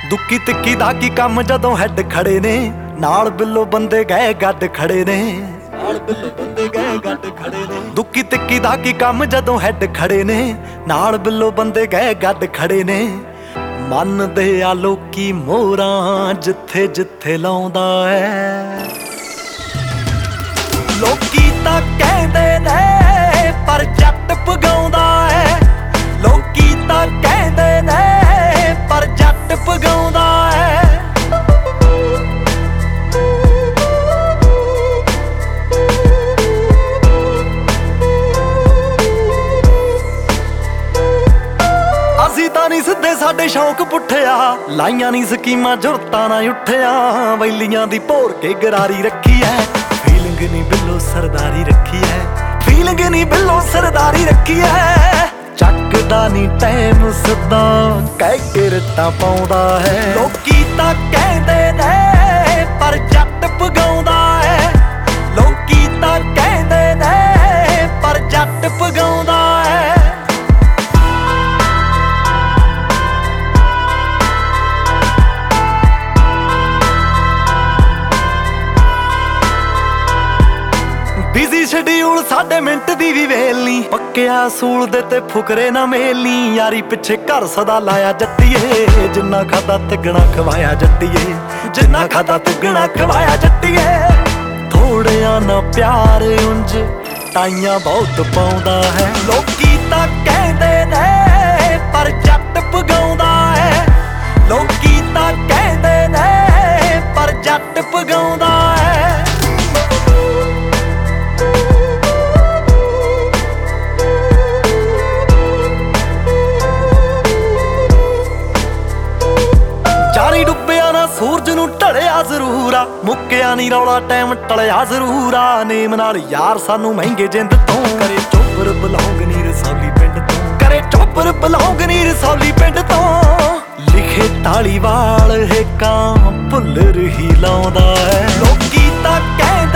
ਦੁੱਕੀ ਤਿੱਕੀ ਦਾ ਕੀ ਕੰਮ ਜਦੋਂ ਹੈਡ ਖੜੇ ਨੇ, ਨਾਲ ਬਿੱਲੋ ਬੰਦੇ ਗਏ ਗੱਡ ਖੜੇ ਨੇ, ਨਾਲ ਬਿੱਲੋ ਬੰਦੇ ਗਏ ਗੱਡ ਖੜੇ ਨੇ। ਦੁੱਕੀ ਤਿੱਕੀ ਦਾ ਕੀ ਕੰਮ ਜਦੋਂ ਹੈਡ ਖੜੇ ਨੇ, ਨਾਲ ਬਿੱਲੋ ਬੰਦੇ ਗਏ ਗੱਡ ਖੜੇ ਨੇ। ਮੰਨਦੇ ਆ ਲੋਕੀ ਮੋਹਰਾਂ ਜਿੱਥੇ ਜਿੱਥੇ ਲਾਉਂਦਾ ਐ। ਲੋਕੀ ਤਾਂ ਕਹਿੰਦੇ ਨੇ ਪਰ ਜੱਟ ਪਗਾਉਂਦਾ ਐ, ਲੋਕੀ ਤਾਂ ਕਹਿੰਦੇ ਨੇ ਪਰ ਜੱਟ ਪਗਾਉਂਦਾ ਐ। ਅਸੀਂ ਤਾਂ ਨਹੀਂ ਸਿੱਧੇ ਸਾਡੇ ਸ਼ੌਂਕ ਪੁੱਠਿਆ, ਲਾਈਆਂ ਨਹੀਂ ਸਕੀਮਾਂ ਜੁਰਤਾਂ ਨਾ ਉੱਠਿਆ। ਵੈਲੀਆਂ ਦੀ ਭੋਰ ਕੇ ਗਰਾਰੀ ਰੱਖੀ ਐ, ਫੀਲਿੰਗ ਨਹੀਂ ਬਿੱਲੋ ਸਰਦਾਰੀ ਰੱਖੀ ਐ, ਫੀਲਿੰਗ ਨਹੀਂ ਬਿੱਲੋ ਸਰਦਾਰੀ ਰੱਖੀ ਐ। ਚੱਕਦਾ ਨਹੀਂ ਟਾਈਮ ਸਿੱਧਾ ਕਹਿ ਕੇ ਰੱਟਾਂ ਪਾਉਂਦਾ ਹੈ। ਲੋਕੀ ਤਾਂ ਕਹਿੰਦੇ ਨੇ ਪਰ ਜੱਟ ਪਗਾਉਂਦਾ ਐ, ਲੋਕੀ ਤਾਂ ਕਹਿੰਦੇ ਨੇ ਪਰ ਜੱਟ ਪਗਾਉਂਦਾ ਐ। ਬਿਜ਼ੀ ਸ਼ਡਿਊਲ ਸਾਡੇ ਮਿੰਟ ਦੀ ਵੀ ਵੇਲ ਨੀ, ਪੱਕਿਆ ਅਸੂਲ ਦੇ ਤੇ ਫੁਕਰੇ ਨਾ ਮੇਲ ਨੀ। ਯਾਰੀ ਪਿੱਛੇ ਘਰ ਸਦਾ ਲਾਇਆ ਜੱਟੀਏ, ਜਿੰਨਾ ਖਾਦਾ ਤਿੱਗਣਾ ਖਵਾਇਆ ਜੱਟੀਏ, ਜਿੰਨਾ ਖਾਦਾ ਤਿੱਗਣਾ ਖਵਾਇਆ ਜੱਟੀਏ। ਥੋੜਿਆਂ ਨਾ ਪਿਆਰ ਉਂਝ ਟਾਈਆਂ ਬਹੁਤ ਪਾਉਂਦਾ ਹੈ। ਲੋਕੀ ਤਾਂ ਕਹਿੰਦੇ ਨੇ ਪਰ ਜੱਟ ਪਗਾਉਂਦਾ ਹੈ, ਲੋਕੀ ਤਾਂ ਕਹਿੰਦੇ ਨੇ ਪਰ ਜੱਟ ਪਗਾਉਂਦਾ ਹੈ। ਜਾਰੀ ਡੁੱਬਿਆ ਨਾ ਸੂਰਜ ਨੂੰ ਢਲਿਆ ਜ਼ਰੂਰ ਆ, ਮੁੱਕਿਆ ਨਹੀਂ ਰੌਲਾ ਟਾਈਮ ਟਲਿਆ ਜ਼ਰੂਰ ਆ। ਨੇਮ ਨਾਲ ਯਾਰ ਸਾਨੂੰ ਮਹਿੰਗੇ ਜਿੰਦ ਤੋਂ, ਕਰੇ ਚੋਬਰ ਬਲੌਂਗ ਨੀ ਰਸੌਲੀ ਪਿੰਡ ਤੋਂ, ਕਰੇ ਚੋਬਰ ਬਲੌਂਗ ਨੀ ਰਸੌਲੀ ਪਿੰਡ ਤੋਂ। ਲਿਖੇ ਤਾਲੀਵਾਲ ਹੇਕਾਂ ਭੁੱਲ ਰਹੀ ਲਾਉਂਦਾ ਹੈ। ਲੋਕੀ ਤਾਂ ਕਹਿ